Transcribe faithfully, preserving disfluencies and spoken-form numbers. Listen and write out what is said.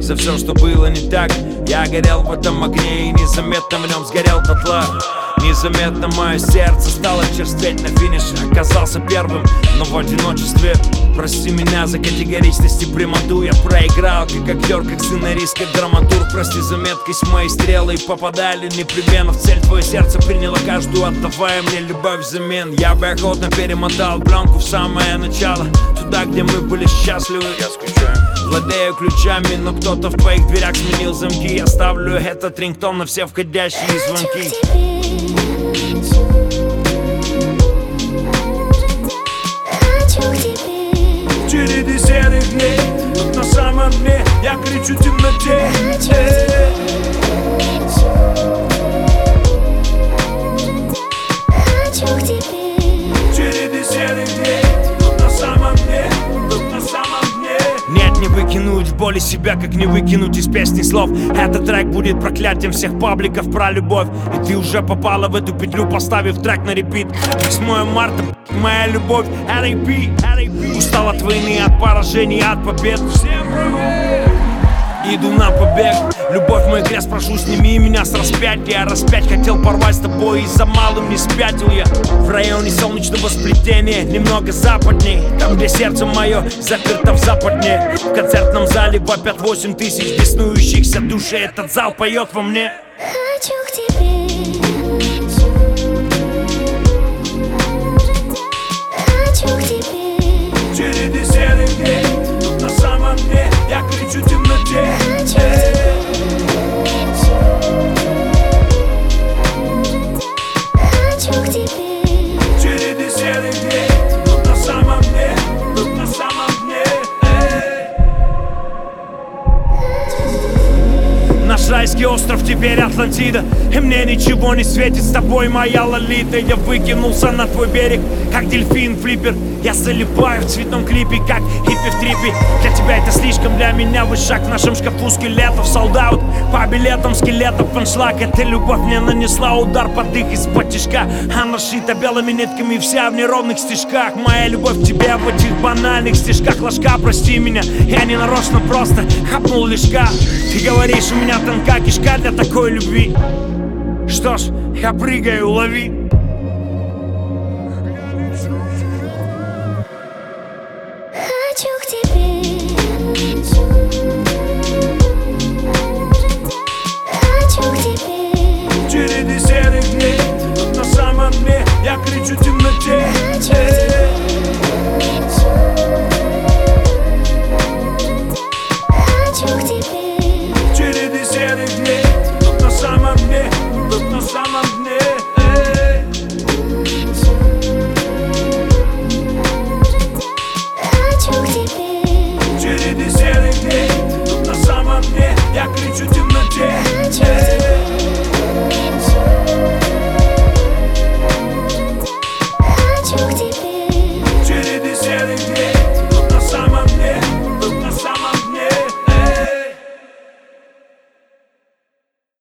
за все, что было не так. Я горел в этом огне и незаметно в нем сгорел дотла. Незаметно мое сердце стало черстветь на финише. Оказался первым, но в одиночестве. Прости меня за категоричность и прямоту. Я проиграл, как актер, как сценарист, как драматург. Прости за меткость, мои стрелы попадали непременно в цель. Твое сердце приняло каждую, отдавая мне любовь взамен. Я бы охотно перемотал пленку в самое начало, туда, где мы были счастливы. Я скучаю. Владею ключами, но кто-то в твоих дверях сменил замки. Я ставлю этот рингтон на все входящие звонки. В череде серых дней, тут на самом дне я кричу в темноте. В череде серых дней, тут на самом дне, тут на самом дне. Нет, не выкинуть в боли себя, как не выкинуть из песни слов. Этот трек будет проклятием всех пабликов про любовь. И ты уже попала в эту петлю, поставив трек на репит. восьмое марта, моя любовь, эр эй пи. Устал от войны, от поражений, от побед. Всем привет! Иду на побег. Любовь мой крест, прошу, сними меня с распятия. Распять хотел порвать с тобой, и за малым не спятил я. В районе солнечного сплетения, немного западней, там, где сердце мое заперто в западне. В концертном зале вопят восемь тысяч беснующихся души. Этот зал поет во мне. Хочу к тебе. Хочу к тебе. В череде серых дней, тут на самом дне я кричу в темноте. Хочу к тебе. В череде серых дней, тут на самом дне, тут на самом дне. Наш райский остров теперь Атлантида, и мне ничего не светит с тобой, моя лолита. Я выкинулся на твой берег, как дельфин-флиппер. Я залипаю в цветном клипе, как хиппи в трипе. Для тебя это слишком, для меня вышаг в нашем шкафу скелетов. Солдаут по билетам скелетов, панчлаг. Эта любовь мне нанесла удар под их из-под тишка. Она шита белыми нитками, вся в неровных стежках. Моя любовь к тебе в этих банальных стежках. Ложка, прости меня, я не нарочно, просто хапнул лишка. Ты говоришь, у меня тонка кишка для такой любви. Что ж, я прыгаю, лови.